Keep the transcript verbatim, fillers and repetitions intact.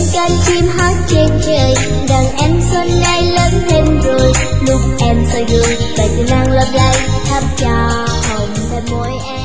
cánh chim hót trên trời. Rằng em xuân nay lớn thêm rồi. Lúc em soi gương, đời từ nàng lấp lánh thắp cho hồng thêm môi em.